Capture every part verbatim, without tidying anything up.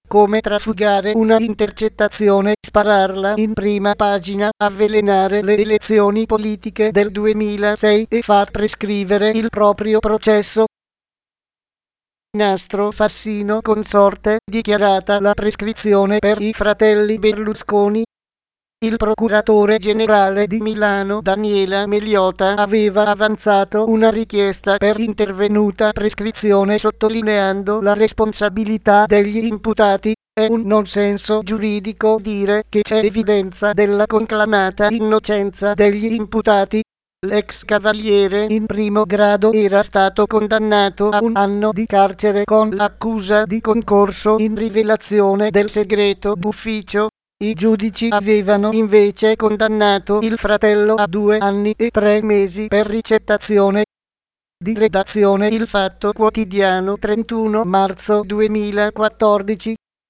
come trafugare una intercettazione, spararla in prima pagina, avvelenare le elezioni politiche del duemilasei e far prescrivere il proprio processo. Nastro Fassino consorte, dichiarata la prescrizione per i fratelli Berlusconi. Il procuratore generale di Milano Daniela Meliota aveva avanzato una richiesta per intervenuta prescrizione sottolineando la responsabilità degli imputati. È un non senso giuridico dire che c'è evidenza della conclamata innocenza degli imputati. L'ex cavaliere in primo grado era stato condannato a un anno di carcere con l'accusa di concorso in rivelazione del segreto d'ufficio. I giudici avevano invece condannato il fratello a due anni e tre mesi per ricettazione. Di redazione Il Fatto Quotidiano trentuno marzo duemilaquattordici.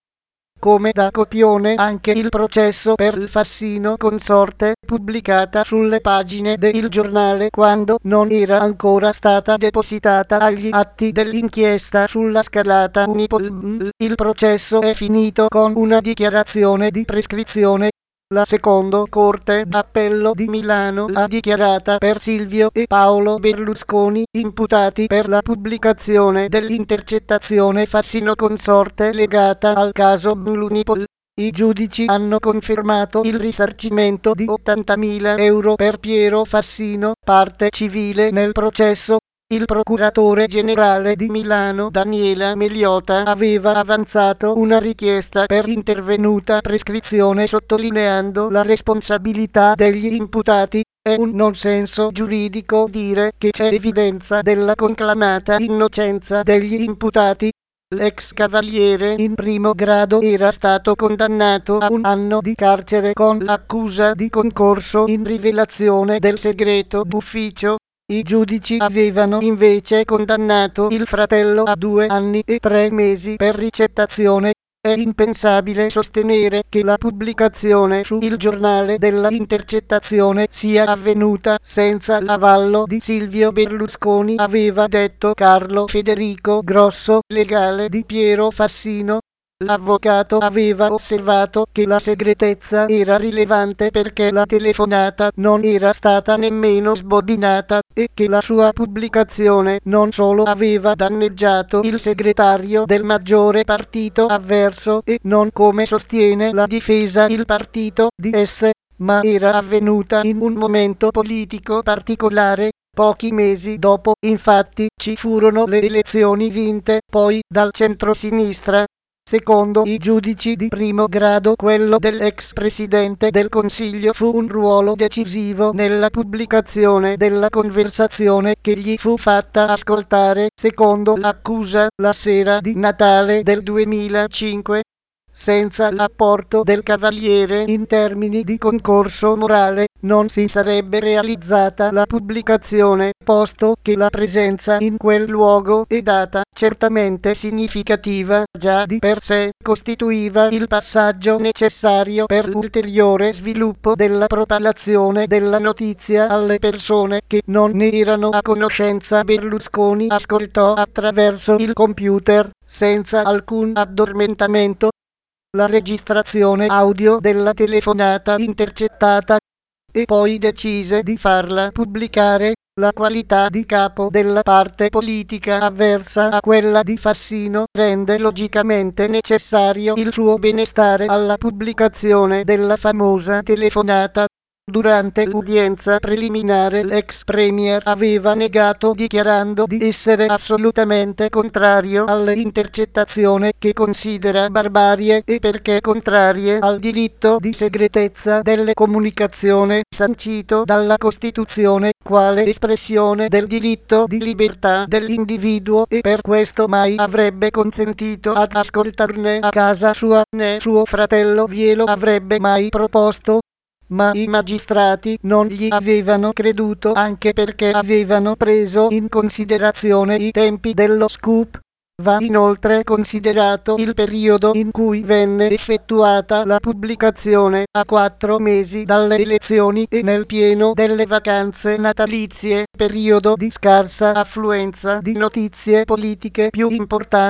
Come da copione anche il processo per il Fassino consorte, pubblicata sulle pagine de Il Giornale quando non era ancora stata depositata agli atti dell'inchiesta sulla scalata Unipol. Il processo è finito con una dichiarazione di prescrizione. La seconda Corte d'Appello di Milano l'ha dichiarata per Silvio e Paolo Berlusconi, imputati per la pubblicazione dell'intercettazione Fassino consorte legata al caso Unipol. I giudici hanno confermato il risarcimento di ottantamila euro per Piero Fassino, parte civile nel processo. Il procuratore generale di Milano Daniela Meliota aveva avanzato una richiesta per intervenuta prescrizione sottolineando la responsabilità degli imputati. È un non senso giuridico dire che c'è evidenza della conclamata innocenza degli imputati. L'ex cavaliere in primo grado era stato condannato a un anno di carcere con l'accusa di concorso in rivelazione del segreto d'ufficio. I giudici avevano invece condannato il fratello a due anni e tre mesi per ricettazione. È impensabile sostenere che la pubblicazione su Il Giornale della intercettazione sia avvenuta senza l'avallo di Silvio Berlusconi, aveva detto Carlo Federico Grosso, legale di Piero Fassino. L'avvocato aveva osservato che la segretezza era rilevante perché la telefonata non era stata nemmeno sbobinata e che la sua pubblicazione non solo aveva danneggiato il segretario del maggiore partito avverso e non, come sostiene la difesa, il partito di esse, ma era avvenuta in un momento politico particolare. Pochi mesi dopo, infatti, ci furono le elezioni vinte poi dal centrosinistra. Secondo i giudici di primo grado, quello dell'ex presidente del Consiglio fu un ruolo decisivo nella pubblicazione della conversazione che gli fu fatta ascoltare, secondo l'accusa, la sera di Natale del duemilacinque. Senza l'apporto del cavaliere in termini di concorso morale, non si sarebbe realizzata la pubblicazione, posto che la presenza in quel luogo e data, certamente significativa, già di per sé costituiva il passaggio necessario per l'ulteriore sviluppo della propalazione della notizia alle persone che non ne erano a conoscenza. Berlusconi ascoltò attraverso il computer, senza alcun addormentamento, la registrazione audio della telefonata intercettata e poi decise di farla pubblicare. La qualità di capo della parte politica avversa a quella di Fassino rende logicamente necessario il suo benestare alla pubblicazione della famosa telefonata. Durante l'udienza preliminare l'ex premier aveva negato, dichiarando di essere assolutamente contrario alle intercettazioni che considera barbarie e perché contrarie al diritto di segretezza delle comunicazioni sancito dalla Costituzione quale espressione del diritto di libertà dell'individuo e per questo mai avrebbe consentito ad ascoltarne a casa sua, né suo fratello glielo avrebbe mai proposto. Ma i magistrati non gli avevano creduto anche perché avevano preso in considerazione i tempi dello scoop. Va inoltre considerato il periodo in cui venne effettuata la pubblicazione, a quattro mesi dalle elezioni e nel pieno delle vacanze natalizie, periodo di scarsa affluenza di notizie politiche più importanti.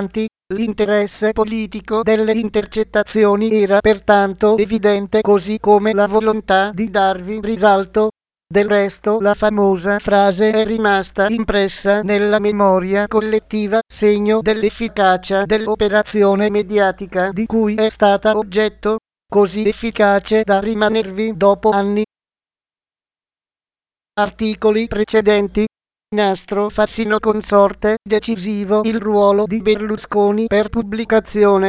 L'interesse politico delle intercettazioni era pertanto evidente, così come la volontà di darvi risalto. Del resto la famosa frase è rimasta impressa nella memoria collettiva, segno dell'efficacia dell'operazione mediatica di cui è stata oggetto, così efficace da rimanervi dopo anni. Articoli precedenti. Nastro Fassino consorte, decisivo il ruolo di Berlusconi per pubblicazione.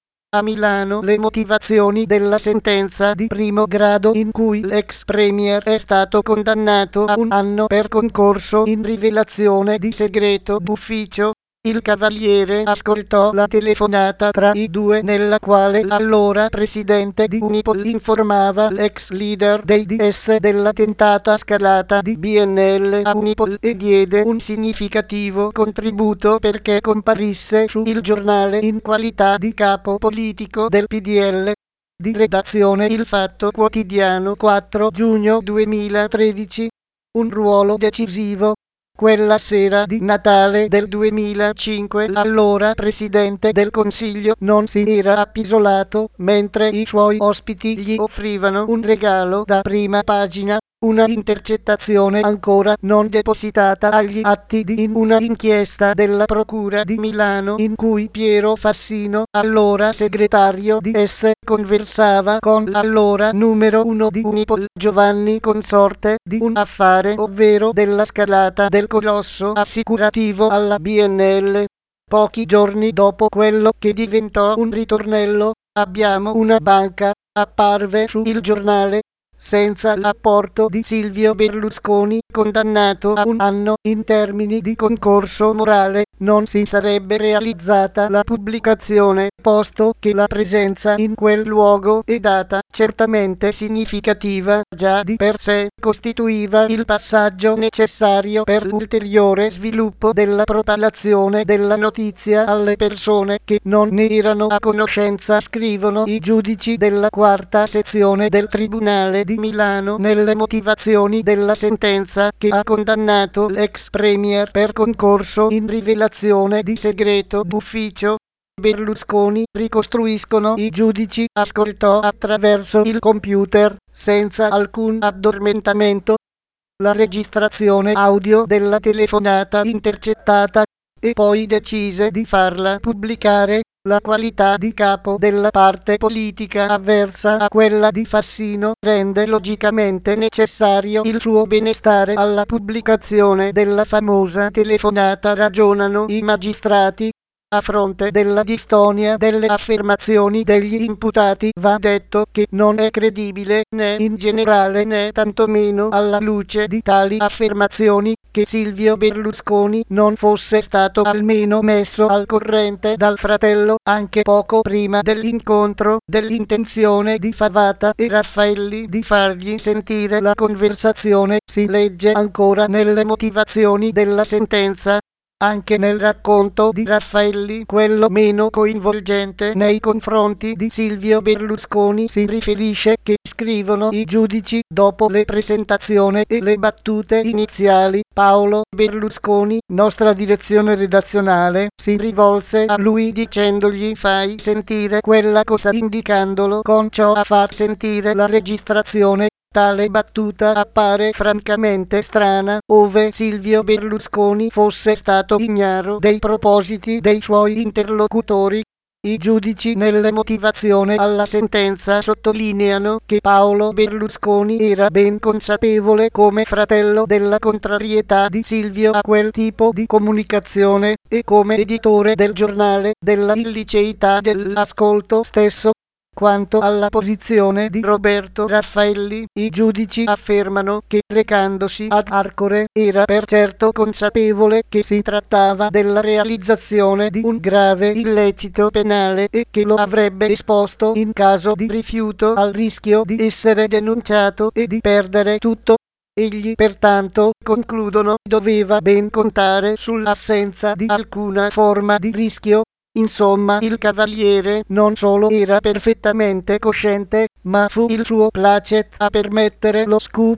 A Milano le motivazioni della sentenza di primo grado in cui l'ex premier è stato condannato a un anno per concorso in rivelazione di segreto d'ufficio. Il Cavaliere ascoltò la telefonata tra i due nella quale l'allora presidente di Unipol informava l'ex leader dei D S della tentata scalata di B N L a Unipol e diede un significativo contributo perché comparisse su Il Giornale in qualità di capo politico del P D L. Di redazione Il Fatto Quotidiano, quattro giugno duemilatredici. Un ruolo decisivo. Quella sera di Natale del duemilacinque l'allora Presidente del Consiglio non si era appisolato, mentre i suoi ospiti gli offrivano un regalo da prima pagina, una intercettazione ancora non depositata agli atti di in una inchiesta della Procura di Milano in cui Piero Fassino, allora segretario di S, conversava con l'allora numero uno di Unipol, Giovanni Consorte, di un affare, ovvero della scalata del colosso assicurativo alla B N L. Pochi giorni dopo quello che diventò un ritornello, abbiamo una banca, apparve su Il Giornale. Senza l'apporto di Silvio Berlusconi, condannato a un anno in termini di concorso morale, non si sarebbe realizzata la pubblicazione, posto che la presenza in quel luogo e data, certamente significativa, già di per sé costituiva il passaggio necessario per l'ulteriore sviluppo della propalazione della notizia alle persone che non ne erano a conoscenza, scrivono i giudici della quarta sezione del Tribunale di Milano nelle motivazioni della sentenza che ha condannato l'ex premier per concorso in rivelazione di segreto d'ufficio. Berlusconi, ricostruiscono i giudici, ascoltò attraverso il computer, senza alcun addormentamento, la registrazione audio della telefonata intercettata e poi decise di farla pubblicare. La qualità di capo della parte politica avversa a quella di Fassino rende logicamente necessario il suo benestare alla pubblicazione della famosa telefonata, ragionano i magistrati. A fronte della distonia delle affermazioni degli imputati va detto che non è credibile né in generale né tantomeno alla luce di tali affermazioni che Silvio Berlusconi non fosse stato almeno messo al corrente dal fratello anche poco prima dell'incontro dell'intenzione di Favata e Raffaelli di fargli sentire la conversazione. Si legge ancora nelle motivazioni della sentenza. Anche nel racconto di Raffaelli, quello meno coinvolgente nei confronti di Silvio Berlusconi, si riferisce che, scrivono i giudici, dopo le presentazioni e le battute iniziali, Paolo Berlusconi, nostra direzione redazionale, si rivolse a lui dicendogli: fai sentire quella cosa, indicandolo con ciò a far sentire la registrazione. Tale battuta appare francamente strana, ove Silvio Berlusconi fosse stato ignaro dei propositi dei suoi interlocutori. I giudici nelle motivazioni alla sentenza sottolineano che Paolo Berlusconi era ben consapevole come fratello della contrarietà di Silvio a quel tipo di comunicazione e come editore del giornale della illiceità dell'ascolto stesso. Quanto alla posizione di Roberto Raffaelli, i giudici affermano che, recandosi ad Arcore, era per certo consapevole che si trattava della realizzazione di un grave illecito penale e che lo avrebbe esposto, in caso di rifiuto, al rischio di essere denunciato e di perdere tutto. Egli, pertanto, concludono, doveva ben contare sull'assenza di alcuna forma di rischio. Insomma, il Cavaliere non solo era perfettamente cosciente, ma fu il suo placet a permettere lo scoop.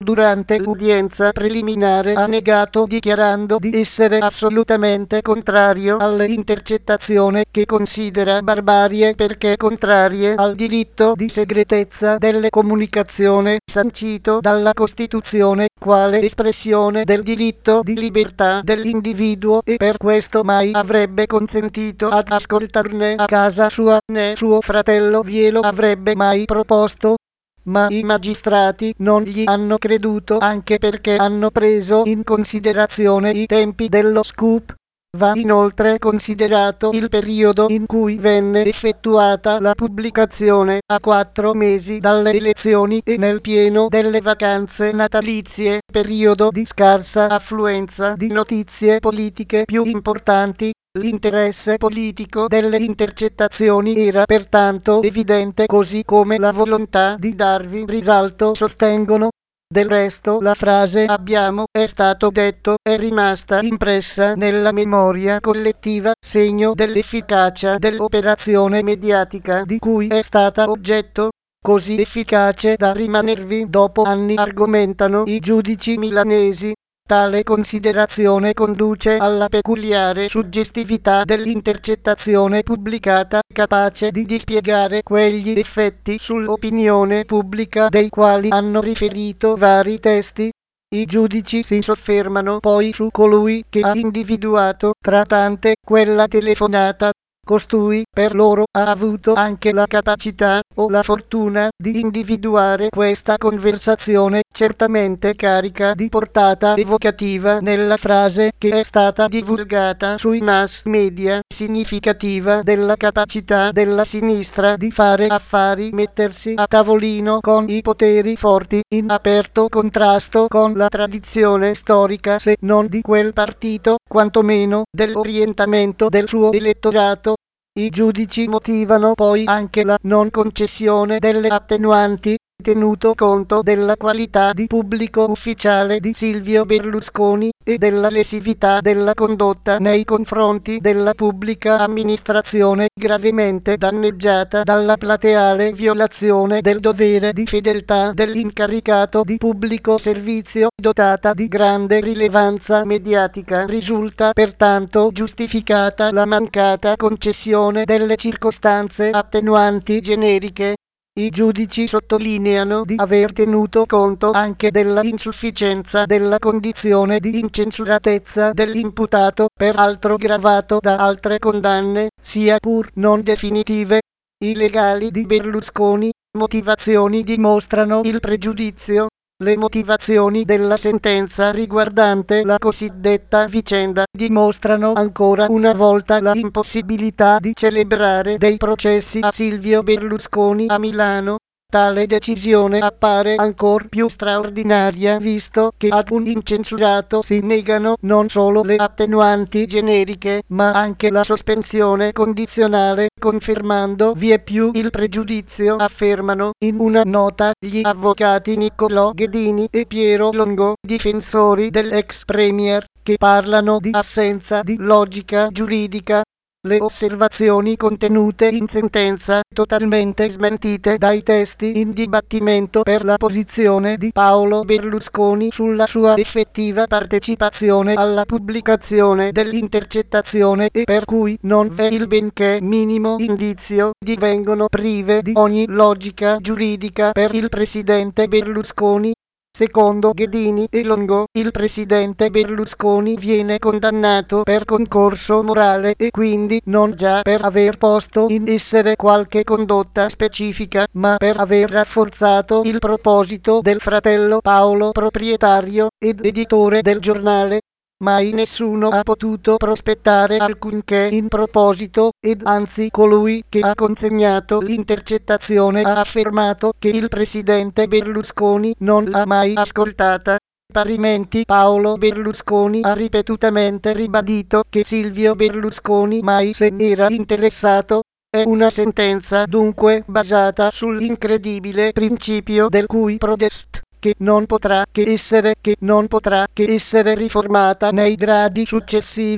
durante l'udienza preliminare ha negato dichiarando di essere assolutamente contrario alle intercettazioni che considera barbarie perché contrarie al diritto di segretezza delle comunicazioni sancito dalla Costituzione quale espressione del diritto di libertà dell'individuo e per questo mai avrebbe consentito ad ascoltarne a casa sua né suo fratello glielo avrebbe mai proposto. Ma i magistrati non gli hanno creduto anche perché hanno preso in considerazione i tempi dello scoop. Va inoltre considerato il periodo in cui venne effettuata la pubblicazione, a quattro mesi dalle elezioni e nel pieno delle vacanze natalizie, periodo di scarsa affluenza di notizie politiche più importanti. L'interesse politico delle intercettazioni era pertanto evidente così come la volontà di darvi risalto sostengono. Del resto la frase abbiamo, è stato detto, è rimasta impressa nella memoria collettiva, segno dell'efficacia dell'operazione mediatica di cui è stata oggetto, così efficace da rimanervi dopo anni argomentano i giudici milanesi. Tale considerazione conduce alla peculiare suggestività dell'intercettazione pubblicata, capace di dispiegare quegli effetti sull'opinione pubblica dei quali hanno riferito vari testi. I giudici si soffermano poi su colui che ha individuato tra tante quella telefonata. Costui, per loro, ha avuto anche la capacità, o la fortuna, di individuare questa conversazione, certamente carica di portata evocativa nella frase che è stata divulgata sui mass media, significativa della capacità della sinistra di fare affari, mettersi a tavolino con i poteri forti, in aperto contrasto con la tradizione storica se non di quel partito, quantomeno dell'orientamento del suo elettorato. I giudici motivano poi anche la non concessione delle attenuanti, tenuto conto della qualità di pubblico ufficiale di Silvio Berlusconi e della lesività della condotta nei confronti della pubblica amministrazione, gravemente danneggiata dalla plateale violazione del dovere di fedeltà dell'incaricato di pubblico servizio, dotata di grande rilevanza mediatica. Risulta pertanto giustificata la mancata concessione delle circostanze attenuanti generiche. I giudici sottolineano di aver tenuto conto anche della insufficienza della condizione di incensuratezza dell'imputato, peraltro gravato da altre condanne, sia pur non definitive. I legali di Berlusconi, motivazioni dimostrano il pregiudizio. Le motivazioni della sentenza riguardante la cosiddetta vicenda dimostrano ancora una volta la impossibilità di celebrare dei processi a Silvio Berlusconi a Milano. Tale decisione appare ancor più straordinaria visto che ad un incensurato si negano non solo le attenuanti generiche, ma anche la sospensione condizionale, confermando vieppiù il pregiudizio, affermano in una nota gli avvocati Niccolò Ghedini e Piero Longo, difensori dell'ex premier, che parlano di assenza di logica giuridica. Le osservazioni contenute in sentenza, totalmente smentite dai testi in dibattimento per la posizione di Paolo Berlusconi sulla sua effettiva partecipazione alla pubblicazione dell'intercettazione e per cui non v'è il benché minimo indizio, divengono prive di ogni logica giuridica per il presidente Berlusconi. Secondo Ghedini e Longo, il presidente Berlusconi viene condannato per concorso morale e quindi non già per aver posto in essere qualche condotta specifica, ma per aver rafforzato il proposito del fratello Paolo, proprietario ed editore del giornale. Mai nessuno ha potuto prospettare alcunché in proposito, ed anzi colui che ha consegnato l'intercettazione ha affermato che il presidente Berlusconi non l'ha mai ascoltata. Parimenti Paolo Berlusconi ha ripetutamente ribadito che Silvio Berlusconi mai se n'era interessato. È una sentenza dunque basata sull'incredibile principio del cui prodest, che non potrà che essere che non potrà che essere riformata nei gradi successivi.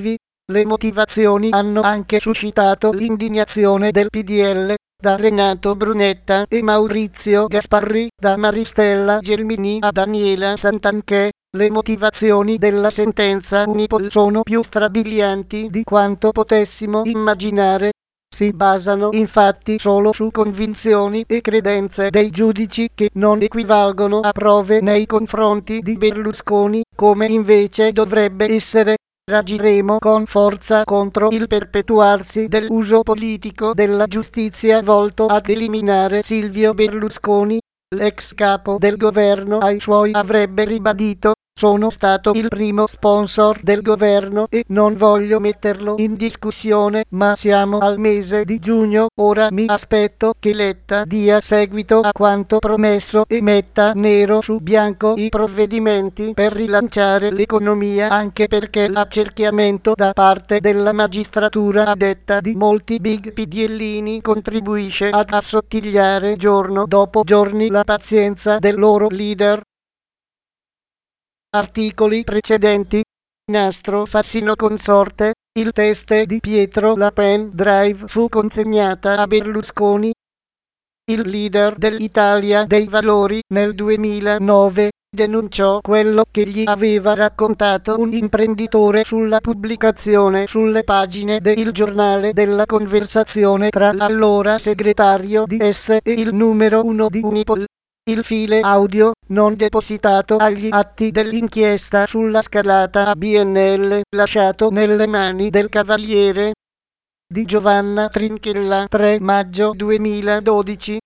Le motivazioni hanno anche suscitato l'indignazione del P D L, da Renato Brunetta e Maurizio Gasparri, da Maristella Gelmini a Daniela Santanchè. Le motivazioni della sentenza Unipol sono più strabilianti di quanto potessimo immaginare. Si basano infatti solo su convinzioni e credenze dei giudici che non equivalgono a prove nei confronti di Berlusconi, come invece dovrebbe essere. Reagiremo con forza contro il perpetuarsi dell'uso politico della giustizia volto ad eliminare Silvio Berlusconi. L'ex capo del governo ai suoi avrebbe ribadito: sono stato il primo sponsor del governo e non voglio metterlo in discussione, ma siamo al mese di giugno, ora mi aspetto che Letta dia seguito a quanto promesso e metta nero su bianco i provvedimenti per rilanciare l'economia, anche perché l'accerchiamento da parte della magistratura, a detta di molti big pidellini, contribuisce ad assottigliare giorno dopo giorno la pazienza del loro leader. Articoli precedenti. Nastro Fassino consorte. Il test di Pietro La Pen Drive fu consegnata a Berlusconi. Il leader dell'Italia dei Valori nel duemilanove denunciò quello che gli aveva raccontato un imprenditore sulla pubblicazione sulle pagine de Il Giornale della conversazione tra l'allora segretario di S e il numero uno di Unipol. Il file audio, non depositato agli atti dell'inchiesta sulla scalata a B N L, lasciato nelle mani del Cavaliere. Di Giovanna Trinchella, tre maggio duemiladodici.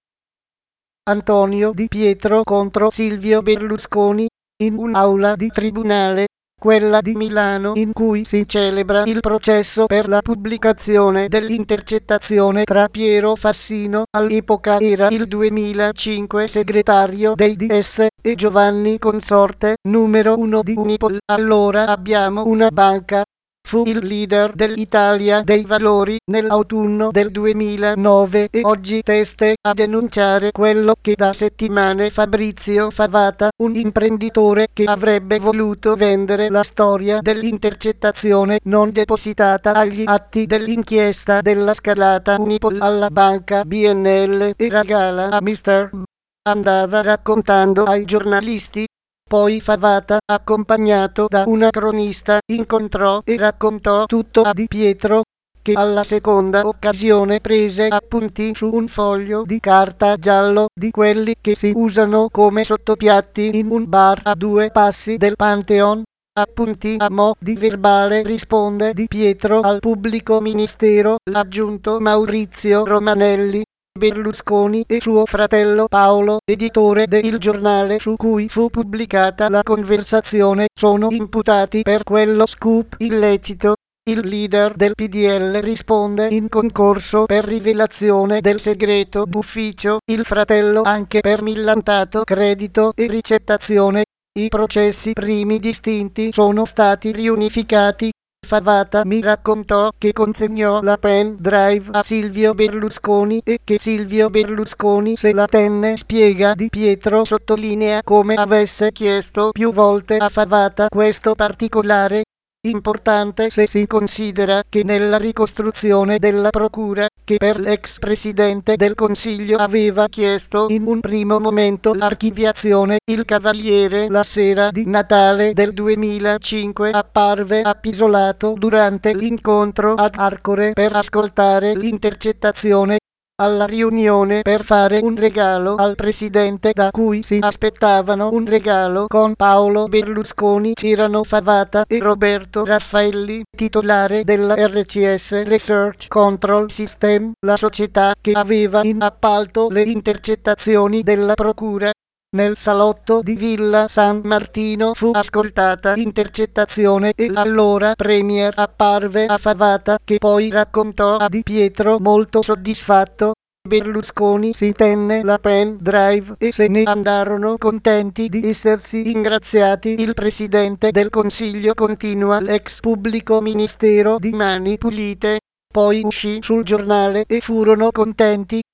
Antonio Di Pietro contro Silvio Berlusconi, in un'aula di tribunale, quella di Milano, in cui si celebra il processo per la pubblicazione dell'intercettazione tra Piero Fassino, all'epoca era il duemilacinque segretario dei D S, e Giovanni Consorte, numero uno di Unipol. Allora abbiamo una banca. Fu il leader dell'Italia dei Valori nell'autunno del duemilanove e oggi teste a denunciare quello che da settimane Fabrizio Favata, un imprenditore che avrebbe voluto vendere la storia dell'intercettazione non depositata agli atti dell'inchiesta della scalata Unipol alla banca B N L e regala a mister andava raccontando ai giornalisti. Poi Favata, accompagnato da una cronista, incontrò e raccontò tutto a Di Pietro, che alla seconda occasione prese appunti su un foglio di carta giallo, di quelli che si usano come sottopiatti in un bar a due passi del Pantheon. Appunti a mo' di verbale, risponde Di Pietro al pubblico ministero, l'aggiunto Maurizio Romanelli. Berlusconi e suo fratello Paolo, editore de Il Giornale su cui fu pubblicata la conversazione, sono imputati per quello scoop illecito. Il leader del P D L risponde in concorso per rivelazione del segreto d'ufficio, il fratello anche per millantato credito e ricettazione. I processi primi distinti sono stati riunificati. Favata mi raccontò che consegnò la pen drive a Silvio Berlusconi e che Silvio Berlusconi se la tenne. Spiega Di Pietro, sottolinea come avesse chiesto più volte a Favata questo particolare, importante se si considera che nella ricostruzione della procura, che per l'ex presidente del Consiglio aveva chiesto in un primo momento l'archiviazione, il Cavaliere la sera di Natale del duemilacinque apparve appisolato durante l'incontro ad Arcore per ascoltare l'intercettazione. Alla riunione per fare un regalo al presidente da cui si aspettavano un regalo con Paolo Berlusconi c'erano Favata e Roberto Raffaelli, titolare della R C S Research Control System, la società che aveva in appalto le intercettazioni della procura. Nel salotto di Villa San Martino fu ascoltata l'intercettazione e l'allora premier apparve a Favata, che poi raccontò a Di Pietro molto soddisfatto. Berlusconi si tenne la pen drive e se ne andarono contenti di essersi ingraziati. Il presidente del Consiglio, continua l'ex pubblico ministero di Mani Pulite, poi uscì sul Giornale e furono contenti.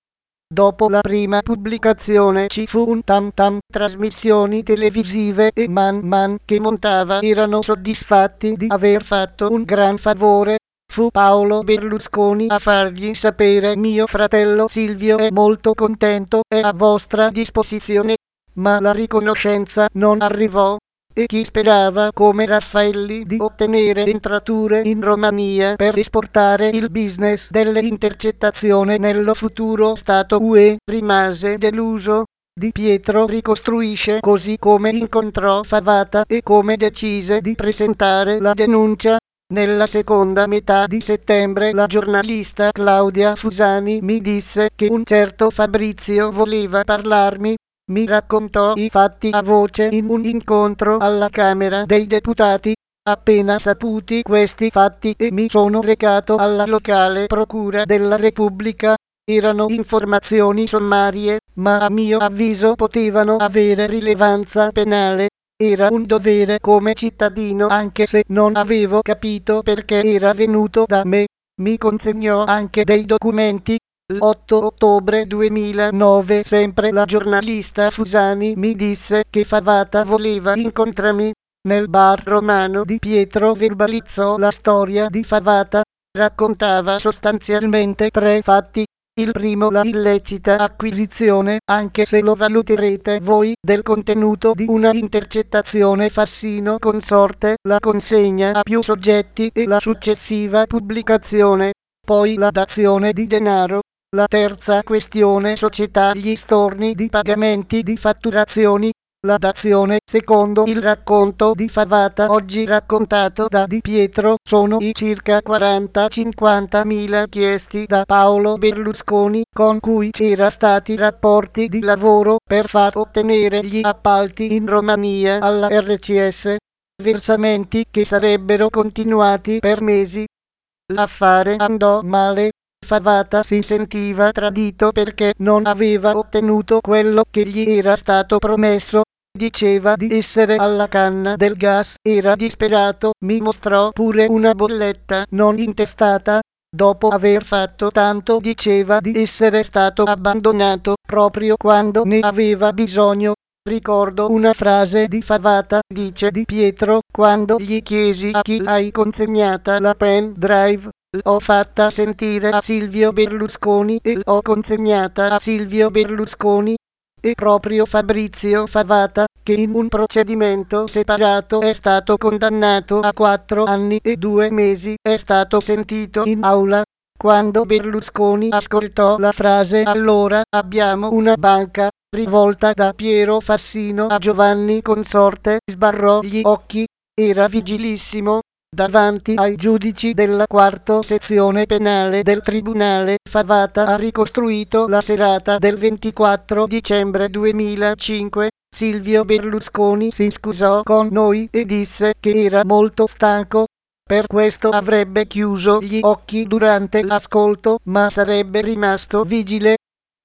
Dopo la prima pubblicazione ci fu un tam tam, trasmissioni televisive e man man che montava erano soddisfatti di aver fatto un gran favore. Fu Paolo Berlusconi a fargli sapere: mio fratello Silvio è molto contento, è a vostra disposizione. Ma la riconoscenza non arrivò. E chi sperava come Raffaelli di ottenere entrature in Romania per esportare il business delle intercettazioni nello futuro Stato U E rimase deluso. Di Pietro ricostruisce così come incontrò Favata e come decise di presentare la denuncia. Nella seconda metà di settembre la giornalista Claudia Fusani mi disse che un certo Fabrizio voleva parlarmi. Mi raccontò i fatti a voce in un incontro alla Camera dei Deputati. Appena saputi questi fatti e mi sono recato alla locale Procura della Repubblica. Erano informazioni sommarie, ma a mio avviso potevano avere rilevanza penale. Era un dovere come cittadino, anche se non avevo capito perché era venuto da me. Mi consegnò anche dei documenti. L'otto ottobre duemilanove sempre la giornalista Fusani mi disse che Favata voleva incontrarmi. Nel bar romano di Pietro verbalizzò la storia di Favata. Raccontava sostanzialmente tre fatti. Il primo, la illecita acquisizione, anche se lo valuterete voi, del contenuto di una intercettazione Fassino Consorte, la consegna a più soggetti e la successiva pubblicazione. Poi la dazione di denaro. La terza questione, società, gli storni di pagamenti di fatturazioni. La dazione, secondo il racconto di Favata oggi raccontato da Di Pietro, sono i circa quaranta cinquanta mila chiesti da Paolo Berlusconi, con cui c'era stati rapporti di lavoro per far ottenere gli appalti in Romania alla R C S. Versamenti che sarebbero continuati per mesi. L'affare andò male. Favata si sentiva tradito perché non aveva ottenuto quello che gli era stato promesso. Diceva di essere alla canna del gas, era disperato, mi mostrò pure una bolletta non intestata. Dopo aver fatto tanto diceva di essere stato abbandonato proprio quando ne aveva bisogno. Ricordo una frase di Favata, dice Di Pietro, quando gli chiesi a chi hai consegnata la pen drive. L'ho fatta sentire a Silvio Berlusconi e l'ho consegnata a Silvio Berlusconi. E proprio Fabrizio Favata, che in un procedimento separato è stato condannato a quattro anni e due mesi, è stato sentito in aula. Quando Berlusconi ascoltò la frase "allora abbiamo una banca", rivolta da Piero Fassino a Giovanni Consorte, sbarrò gli occhi. Era vigilissimo. Davanti ai giudici della quarta sezione penale del tribunale, Favata ha ricostruito la serata del ventiquattro dicembre duemilacinque. Silvio Berlusconi si scusò con noi e disse che era molto stanco. Per questo avrebbe chiuso gli occhi durante l'ascolto, ma sarebbe rimasto vigile.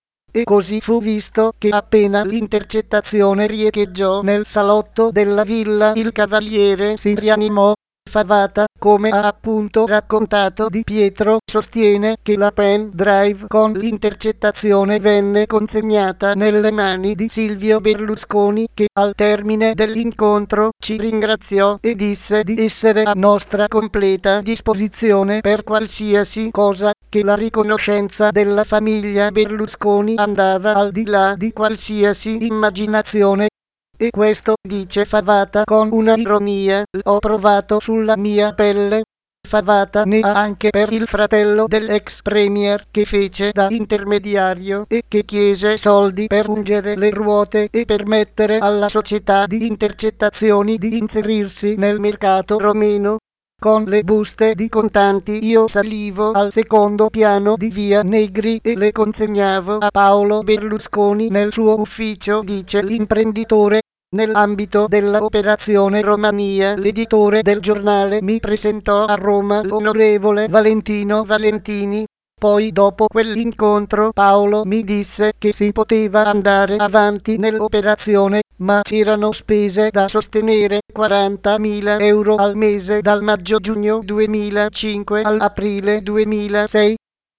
E così fu visto che appena l'intercettazione riecheggiò nel salotto della villa, il cavaliere si rianimò. Favata, come ha appunto raccontato Di Pietro, sostiene che la pen drive con l'intercettazione venne consegnata nelle mani di Silvio Berlusconi, che al termine dell'incontro ci ringraziò e disse di essere a nostra completa disposizione per qualsiasi cosa, che la riconoscenza della famiglia Berlusconi andava al di là di qualsiasi immaginazione. E questo, dice Favata con una ironia, l'ho provato sulla mia pelle. Favata ne ha anche per il fratello dell'ex premier che fece da intermediario e che chiese soldi per ungere le ruote e permettere alla società di intercettazioni di inserirsi nel mercato romeno. Con le buste di contanti io salivo al secondo piano di via Negri e le consegnavo a Paolo Berlusconi nel suo ufficio, dice l'imprenditore. Nell'ambito dell'operazione Romania, l'editore del giornale mi presentò a Roma l'onorevole Valentino Valentini. Poi, dopo quell'incontro, Paolo mi disse che si poteva andare avanti nell'operazione, ma c'erano spese da sostenere, quarantamila euro al mese dal maggio-giugno duemilacinque all'aprile duemilasei.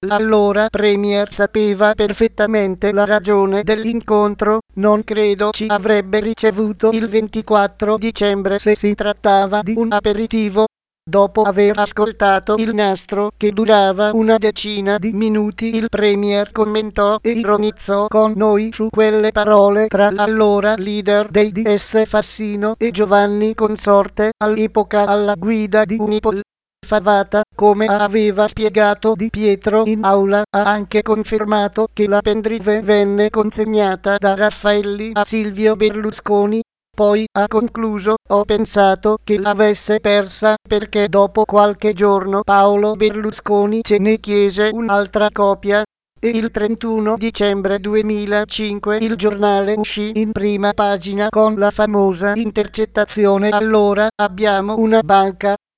L'allora Premier sapeva perfettamente la ragione dell'incontro, non credo ci avrebbe ricevuto il ventiquattro dicembre se si trattava di un aperitivo. Dopo aver ascoltato il nastro, che durava una decina di minuti, il Premier commentò e ironizzò con noi su quelle parole tra l'allora leader dei D S Fassino e Giovanni Consorte, all'epoca alla guida di Unipol. Favata, come aveva spiegato Di Pietro in aula, ha anche confermato che la pendrive venne consegnata da Raffaelli a Silvio Berlusconi. Poi ha concluso: ho pensato che l'avesse persa perché dopo qualche giorno Paolo Berlusconi ce ne chiese un'altra copia. E il trentuno dicembre duemilacinque il giornale uscì in prima pagina con la famosa intercettazione. Allora abbiamo una banca